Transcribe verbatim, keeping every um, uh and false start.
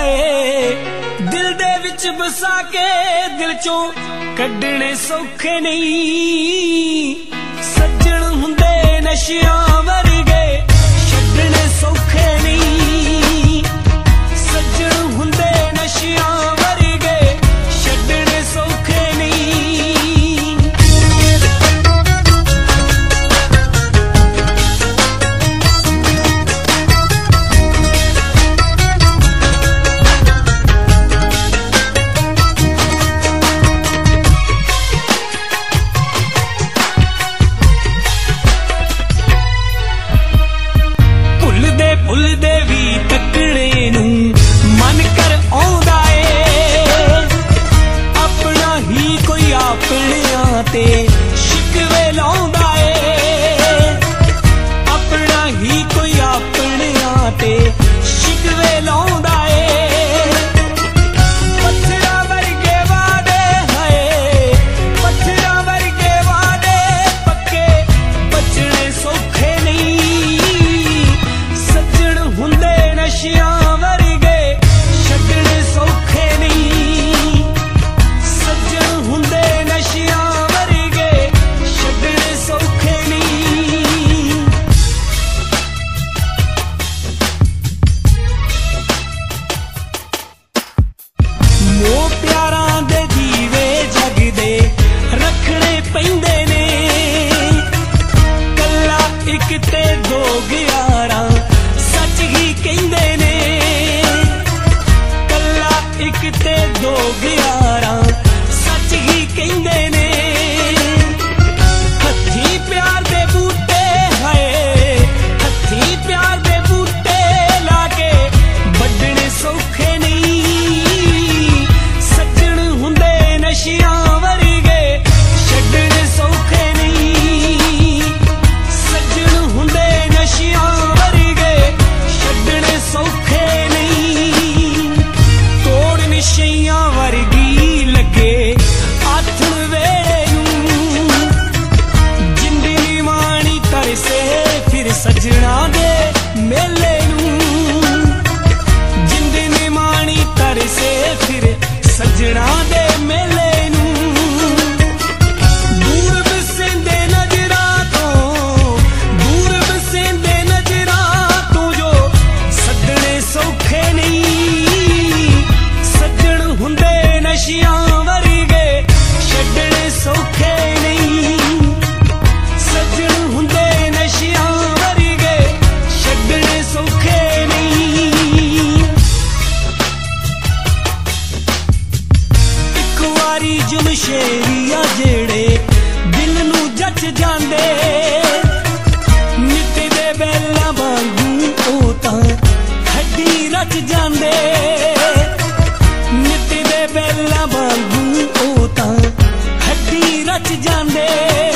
हाय दिल दे विच बसा के दिल चों कड्डणे सौखे नहीं। सज्जण हुंदे नशियां वर्गे छड्डणे सौखे नहीं। सज्जण हुंदे नशियां वर्गे छड्डणे सौखे नहीं। भुलदे भी तकड़े नूं मन कर आउंदा ए। अपना ही कोई अपनियां ते शिकवे लाउंदा ए। अपना ही कोई अपनियां ते शिकवे लाउंदा ए। पत्थरां वर्गे वादे हाय पत्थरां वर्गे वादे पक्के बचने सौखे नहीं। हुंदे नशियां वर्गे छड्डणे सौखे नहीं। सज्जण हुंदे नशियां वर्गे छड्डणे सौखे नहीं। मोह प्यारां दे दीवे जगदे रखणे पैंदे ने। कल्ला इक ते दो ग्यारां कहंदे ने। कल्ला इक ते दो ग्यारां सच ही कहंदे ने। हथी प्यार दे बूटे हाय हथी प्यार दे बूटे लाके बड्डणे सौखे नहीं। सज्जण हुंदे नशियां वर्गे छड्डणे सौखे नहीं। सज्जण हुंदे नशियां वर्गे छड्डणे सौखे नहीं। तोड़ निशियां वर्गी लगे आथण वेले नूं। जिंदगी माणी तरसे फिर सजना दे मेले नूं। जिंदगी माणी तरसे फिर सजना दे मेले नूं। दूर बसेंदे नजरां तो दूर बसेंदे नजरां तो जो सदणे सौखे नहीं। सज्जण हुंदे नशियां वर्गे छड्डणे सौखे नहीं। सज्जण हुंदे नशियां वर्गे छड्डणे सौखे नहीं। इक वारी जुमशेरिया जेड़े दिल नूं जच जांदे। नित दे बैलां वांगू ओ तां हड्डी रच जांदे। नित दे बैलां वांगू ओ तां हड्डी रच जांदे।